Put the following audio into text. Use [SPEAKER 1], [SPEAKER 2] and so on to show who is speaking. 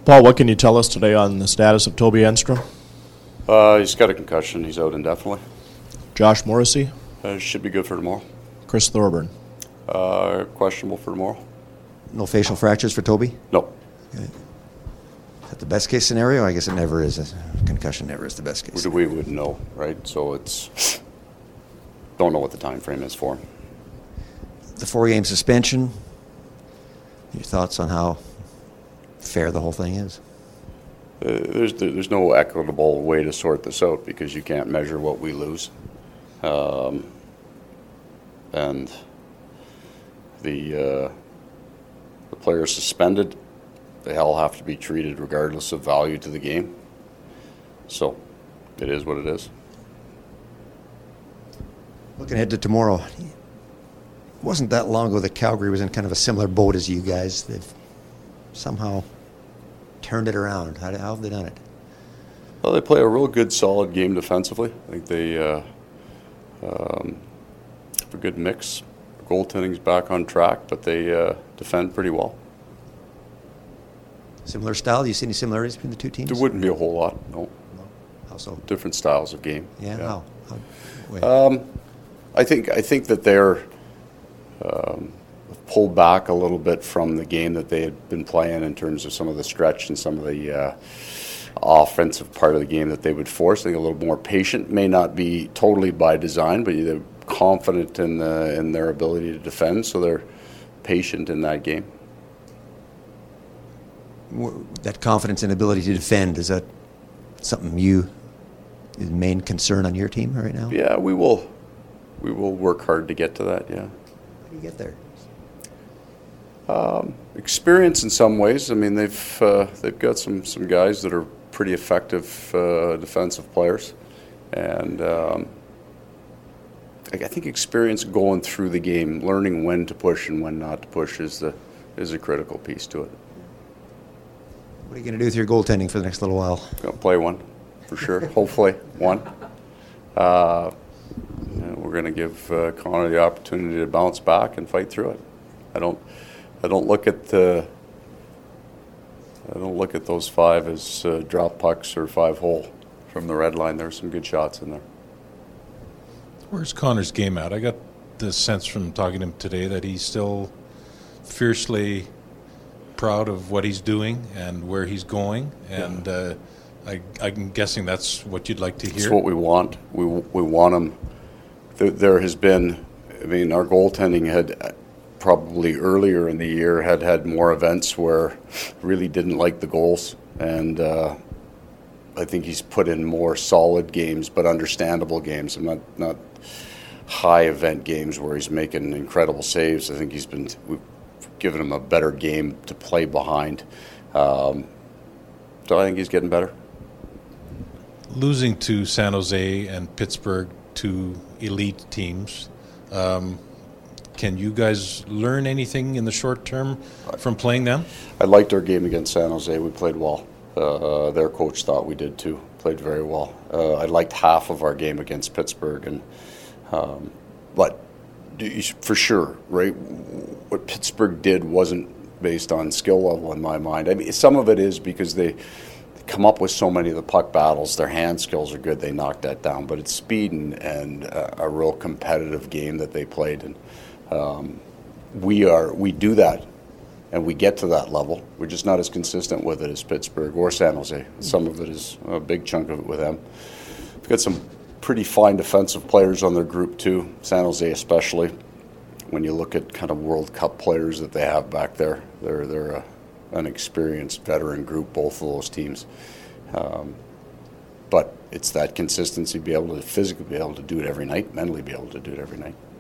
[SPEAKER 1] Paul, what can you tell us today on the status of Toby Enstrom?
[SPEAKER 2] He's got a concussion. He's out indefinitely.
[SPEAKER 1] Josh Morrissey?
[SPEAKER 2] Should be good for tomorrow.
[SPEAKER 1] Chris Thorburn?
[SPEAKER 2] Questionable for tomorrow.
[SPEAKER 3] No facial fractures for Toby?
[SPEAKER 2] No.
[SPEAKER 3] Okay. Is that the best case scenario? I guess it never is. A concussion never is the best case.
[SPEAKER 2] We wouldn't know, right? So it's don't know what the time frame is for him.
[SPEAKER 3] The 4-game suspension. Your thoughts on how fair the whole thing is?
[SPEAKER 2] There's no equitable way to sort this out because you can't measure what we lose, and the players suspended. They all have to be treated regardless of value to the game. So it is what it is.
[SPEAKER 3] Looking ahead to tomorrow, it wasn't that long ago that Calgary was in kind of a similar boat as you guys. They've somehow turned it around. How have they done it?
[SPEAKER 2] Well, they play a real good, solid game defensively. I think they have a good mix. Goaltending's back on track, but they defend pretty well.
[SPEAKER 3] Similar style? Do you see any similarities between the two teams?
[SPEAKER 2] There wouldn't be a whole lot, no.
[SPEAKER 3] How so?
[SPEAKER 2] Different styles of game.
[SPEAKER 3] Yeah, how?
[SPEAKER 2] I think that they're pulled back a little bit from the game that they had been playing in terms of some of the stretch and some of the offensive part of the game that they would force. I think a little more patient. May not be totally by design, but they're confident in their ability to defend, so they're patient in that game.
[SPEAKER 3] That confidence and ability to defend, is that something is the main concern on your team right now?
[SPEAKER 2] Yeah, we will work hard to get to that, yeah.
[SPEAKER 3] How do you get there?
[SPEAKER 2] Experience in some ways. I mean, they've got some guys that are pretty effective defensive players, and I think experience going through the game, learning when to push and when not to push, is a critical piece to it.
[SPEAKER 3] What are you going to do with your goaltending for the next little while?
[SPEAKER 2] Going to play one, for sure. Hopefully, one. We're going to give Connor the opportunity to bounce back and fight through it. I don't look at those 5 as drop pucks or 5-hole from the red line. There's some good shots in there.
[SPEAKER 4] Where's Connor's game at? I got the sense from talking to him today that he's still fiercely proud of what he's doing and where he's going, and I'm guessing that's what you'd like to hear.
[SPEAKER 2] That's what we want. We want him. There has been, I mean, our goaltending had probably earlier in the year had more events where really didn't like the goals, and I think he's put in more solid games, but understandable games, and not high event games where he's making incredible saves. I think we've given him a better game to play behind. So I think he's getting better.
[SPEAKER 4] Losing to San Jose and Pittsburgh, 2 elite teams, can you guys learn anything in the short term from playing them?
[SPEAKER 2] I liked our game against San Jose. We played well. Their coach thought we did too. Played very well. I liked half of our game against Pittsburgh, and but for sure, right? What Pittsburgh did wasn't based on skill level in my mind. I mean, some of it is because they come up with so many of the puck battles. Their hand skills are good. They knocked that down. But it's speed and a real competitive game that they played. And we do that, and we get to that level. We're just not as consistent with it as Pittsburgh or San Jose. Some of it is a big chunk of it with them. We've got some pretty fine defensive players on their group too, San Jose especially. When you look at kind of World Cup players that they have back there, they're an experienced veteran group, both of those teams. But it's that consistency, be able to physically be able to do it every night, mentally be able to do it every night.